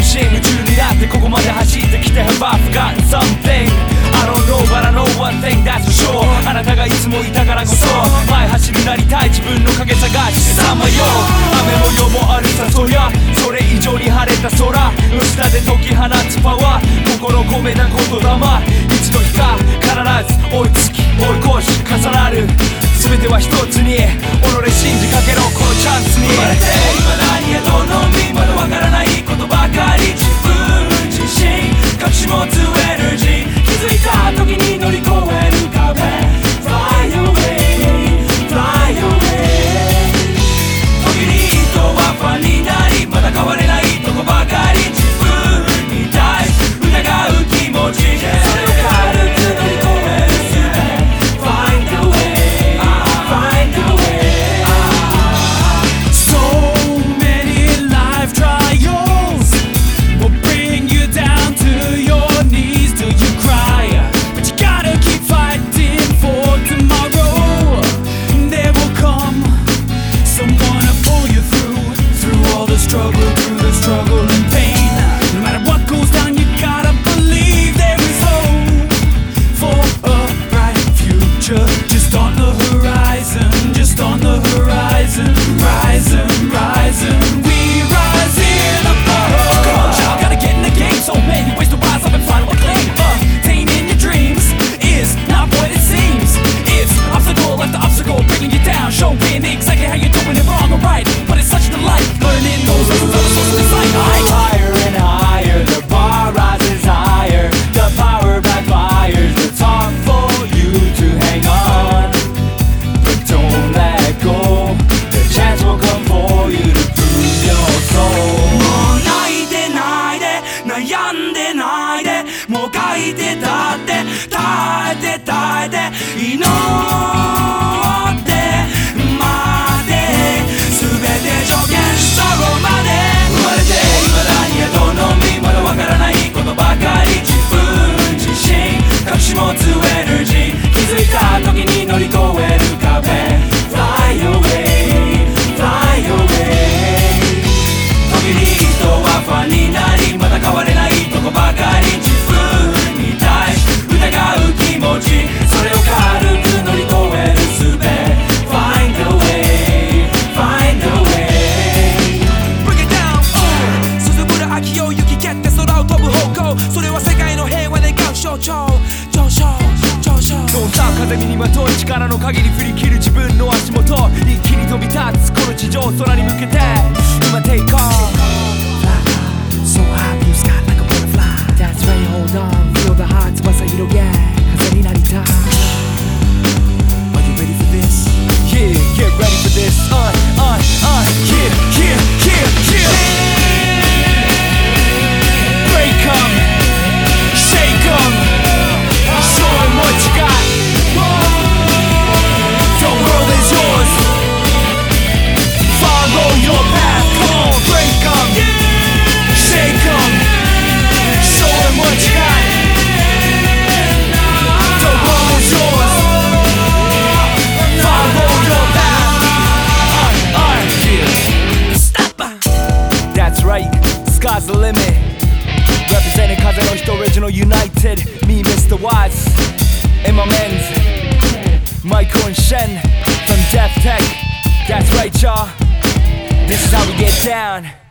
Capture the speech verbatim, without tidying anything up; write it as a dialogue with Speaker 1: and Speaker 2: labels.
Speaker 1: 心夢中になってここまで走ってきて Have I forgotten something? I don't know but I know one thing that's for sure あなたがいつもいたからこそ前走りなりたい自分の影探しさまよ雨模様もあるさそりゃそれ以上に晴れた空の下で解き放つパワー心込めた言霊いつの日か必ず追いつき追い越し重なる全ては一つに己信じかけろこのチャンスに生まれて今何へとのみまだわからないことばかり自分自身隠し持つエネルギー気づいた時に乗り越える壁 Fly away Fly away 時に人はファンになりまだ変われないとこばかり自分に対し疑う気持ちそれを軽く乗り越える術 Find a way Find a way
Speaker 2: So many life trials will bring you down to your knees till you cry. But you gotta keep fighting for tomorrow. There will come someone to pull you through, through all the struggle, through the struggle and pain. No matter what goes down, you gotta believe there is hope for a bright future. Just on the horizon, just on the horizon, rising, rising. We rise in the borough. Come on, child, gotta get in the game. So many ways to rise up and find what claim. Attaining your dreams is not what it seems. It's obstacle after obstacle, bringing you down, showing exactly how you're doing it wrong or right. But it's such a delight, learning those lessons are the source of this life.
Speaker 1: Higher and higher, the bar rises higher. The power backfires, the talk for you to hang on. But don't let go, the chance will come for you to prove your soul.
Speaker 2: もう泣いてないで悩んでないでもう書いてたって耐えて耐えて祈って待って全て助言最後まで
Speaker 1: 生まれて今何へとのみまだわからないことばかり自分自身隠し持つエネルギー気づいた時に乗り越える壁 Fly away Fly away 時に人はファンになりまだ変われないとこばかり自分に対し疑う気持ちそれを軽く乗り越える術 Find a way Find a way
Speaker 2: Break it down 涼むる秋を行き蹴って空を飛ぶ方向それは世界の平和で願う象徴上昇上昇
Speaker 1: ノンスター風にまとい力の限り振り切る自分の足元一気に飛び立つこの地上空に向けて今 Take off
Speaker 2: So high blue sky like a butterfly
Speaker 1: That's right hold on feel the heart 翼広げ風になりたい
Speaker 2: Are you ready for this?
Speaker 1: Yeah get ready for this uh uh uh yeah yeah yeah yeah Break 'em shake 'em show 'em what you got the world is yours follow your path come on break 'em shake 'em show 'em what you got the world is yours follow your path uh, uh, yeah. Stop That's right sky's the limit Representing 風の人 Original United Me Mister Wise and my men's Michael and Shen from Death Tech That's right y'all This is how we get down